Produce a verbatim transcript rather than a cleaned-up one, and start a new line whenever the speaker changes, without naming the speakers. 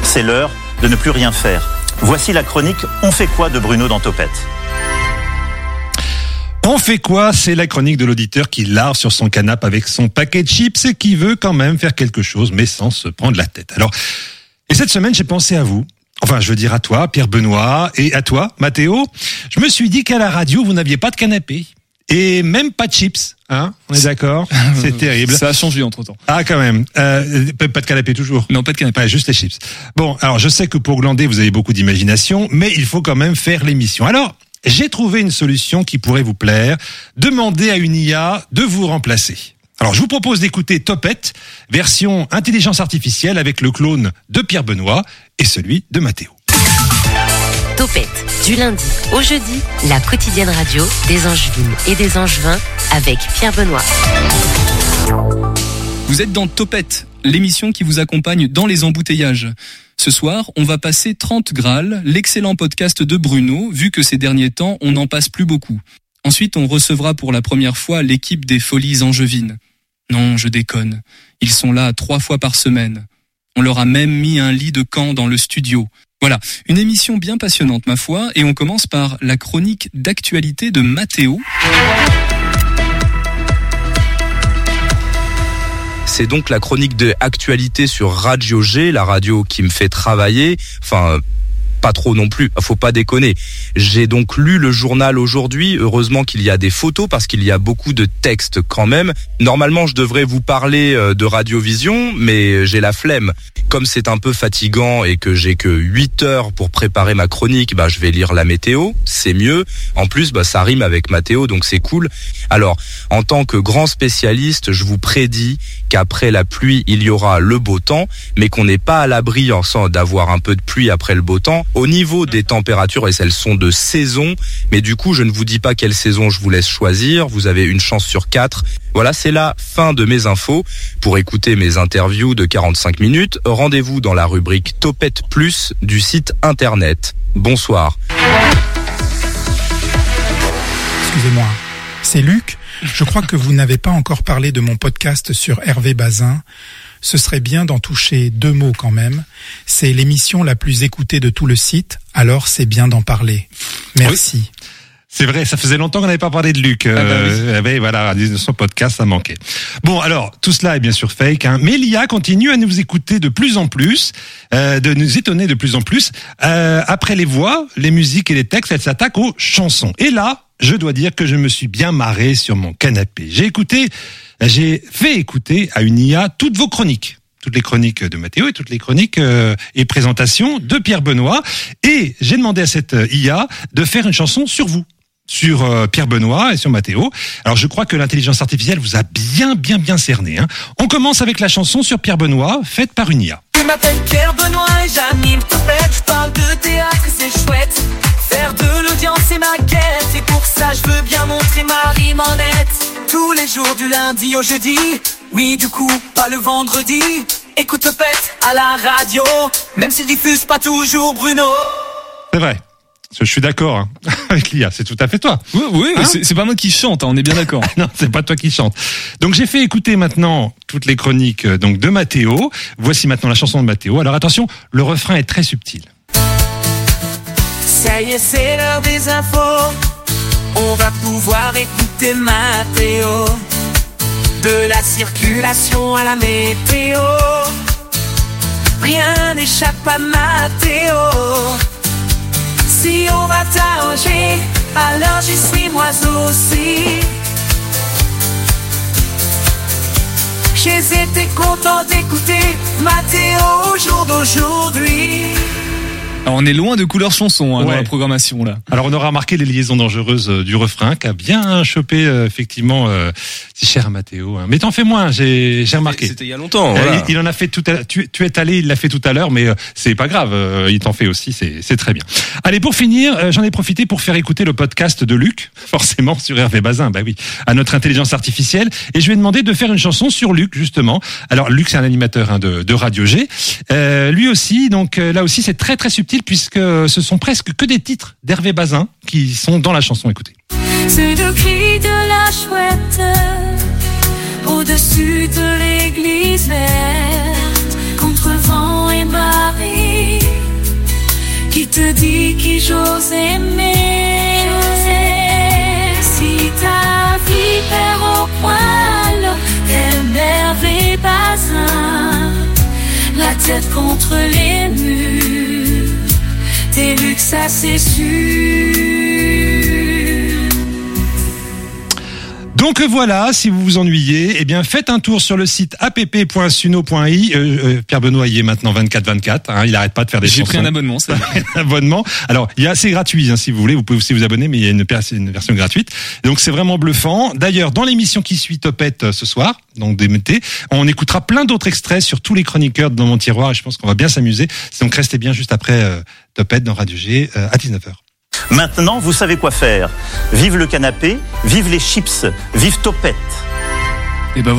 c'est l'heure de ne plus rien faire. Voici la chronique « On fait quoi ?» de Bruno dans Topette.
On fait quoi ? C'est la chronique de l'auditeur qui larve sur son canapé avec son paquet de chips et qui veut quand même faire quelque chose, mais sans se prendre la tête. Alors, et cette semaine, j'ai pensé à vous. Enfin, je veux dire à toi, Pierre Benoît, et à toi, Mathéo. Je me suis dit qu'à la radio, vous n'aviez pas de canapé. Et même pas de chips, hein ? On est d'accord ? C'est terrible.
Ça a changé entre-temps.
Ah, quand même. Euh, pas de canapé toujours ?
Non, pas de canapé.
Ouais, juste les chips. Bon, alors je sais que pour glander, vous avez beaucoup d'imagination, mais il faut quand même faire l'émission. Alors, j'ai trouvé une solution qui pourrait vous plaire. Demandez à une I A de vous remplacer. Alors, je vous propose d'écouter Topette, version intelligence artificielle avec le clone de Pierre Benoît et celui de Mathéo.
Topette, du lundi au jeudi, la quotidienne radio des Angevines et des Angevins avec Pierre Benoît.
Vous êtes dans Topette, l'émission qui vous accompagne dans les embouteillages. Ce soir, on va passer trente Graal, l'excellent podcast de Bruno, vu que ces derniers temps, on n'en passe plus beaucoup. Ensuite, on recevra pour la première fois l'équipe des Folies Angevines. Non, je déconne. Ils sont là trois fois par semaine. On leur a même mis un lit de camp dans le studio. Voilà, une émission bien passionnante ma foi, et on commence par la chronique d'actualité de Mathéo.
C'est donc la chronique de actualité sur Radio G, la radio qui me fait travailler, enfin pas trop non plus, faut pas déconner. J'ai donc lu le journal aujourd'hui, heureusement qu'il y a des photos parce qu'il y a beaucoup de textes quand même. Normalement, je devrais vous parler de Radiovision, mais j'ai la flemme. Comme c'est un peu fatigant et que j'ai que huit heures pour préparer ma chronique, bah je vais lire la météo, c'est mieux. En plus, bah ça rime avec Mathéo, donc c'est cool. Alors, en tant que grand spécialiste, je vous prédis qu'après la pluie, il y aura le beau temps, mais qu'on n'est pas à l'abri en sens d'avoir un peu de pluie après le beau temps. Au niveau des températures, et elles sont de saison, mais du coup, je ne vous dis pas quelle saison je vous laisse choisir. Vous avez une chance sur quatre. Voilà, c'est la fin de mes infos. Pour écouter mes interviews de quarante-cinq minutes, rendez-vous dans la rubrique Topette Plus du site internet. Bonsoir.
Excusez-moi, c'est Luc. Je crois que vous n'avez pas encore parlé de mon podcast sur Hervé Bazin. Ce serait bien d'en toucher deux mots quand même. C'est l'émission la plus écoutée de tout le site, alors c'est bien d'en parler. Merci.
Oui. C'est vrai, ça faisait longtemps qu'on n'avait pas parlé de Luc.
Ah bah
euh,
oui.
Voilà, son podcast, ça manquait. Bon, alors, tout cela est bien sûr fake, hein, mais l'I A continue à nous écouter de plus en plus, euh, de nous étonner de plus en plus. Euh, après les voix, les musiques et les textes, elle s'attaque aux chansons. Et là, je dois dire que je me suis bien marré sur mon canapé. J'ai écouté, j'ai fait écouter à une I A toutes vos chroniques. Toutes les chroniques de Mathéo et toutes les chroniques euh, et présentations de Pierre Benoît. Et j'ai demandé à cette I A de faire une chanson sur vous. Sur euh, Pierre Benoît et sur Mathéo. Alors je crois que l'intelligence artificielle vous a bien bien bien cerné. Hein. On commence avec la chanson sur Pierre Benoît, faite par une I A.
Je m'appelle Pierre Benoît et j'anime Topette. Je parle de théâtre et c'est chouette. Faire de l'audience c'est ma quête. Et pour ça je veux bien montrer ma rime en net. Tous les jours du lundi au jeudi. Oui du coup pas le vendredi. Écoute Topette à la radio. Même si je diffuse pas toujours Bruno.
C'est vrai. Je suis d'accord hein, avec l'I A, c'est tout à fait toi.
Oui, oui,
hein
c'est, c'est pas moi qui chante, hein, on est bien d'accord.
Non, c'est pas toi qui chante. Donc j'ai fait écouter maintenant toutes les chroniques donc de Mathéo. Voici maintenant la chanson de Mathéo. Alors attention, le refrain est très subtil.
Ça y est, c'est l'heure des infos. On va pouvoir écouter Mathéo. De la circulation à la météo. Rien n'échappe à Mathéo. Si on va t'arranger, alors j'y suis moi aussi. J'ai été content d'écouter Mathéo au jour d'aujourd'hui.
Alors on est loin de couleur chanson hein,
ouais.
dans la programmation là.
Alors on aura remarqué les liaisons dangereuses euh, du refrain qui a bien chopé euh, effectivement euh, si cher à Mathéo. Hein. Mais t'en fais moins, j'ai j'ai remarqué.
C'était il y a longtemps.
Euh,
Voilà.
il, il en a fait tout à l'heure. Tu, tu es allé, il l'a fait tout à l'heure, mais euh, c'est pas grave. Euh, il t'en fait aussi, c'est c'est très bien. Allez, pour finir, euh, j'en ai profité pour faire écouter le podcast de Luc, forcément sur Hervé Bazin, bah oui, à notre intelligence artificielle, et je lui ai demandé de faire une chanson sur Luc justement. Alors Luc, c'est un animateur hein, de, de Radio G. Euh, lui aussi, donc euh, là aussi, c'est très très subtil puisque ce sont presque que des titres d'Hervé Bazin qui sont dans la chanson. Écoutez.
C'est le cri de la chouette au-dessus de l'église verte, contre vent et marée. si j'ose aimer. Si ta vie perd au poil, tes merveilles bazin, la tête contre les murs, t'es vu que ça c'est sûr.
Donc voilà, si vous vous ennuyez, eh bien faites un tour sur le site app point suno point i. Euh, euh, Pierre Benoît y est maintenant vingt-quatre vingt-quatre. Hein, il n'arrête pas de faire des
J'ai
chansons.
pris un abonnement, ça.
un abonnement. Alors, il y a, c'est gratuit, hein, si vous voulez. Vous pouvez aussi vous abonner, mais il y a une, une version gratuite. Donc c'est vraiment bluffant. D'ailleurs, dans l'émission qui suit Topette euh, ce soir, donc D M T, on écoutera plein d'autres extraits sur tous les chroniqueurs dans mon tiroir. Et je pense qu'on va bien s'amuser. Donc restez bien juste après euh, Topette dans Radio G euh, à dix-neuf heures.
Maintenant, vous savez quoi faire. Vive le canapé, vive les chips, vive Topette.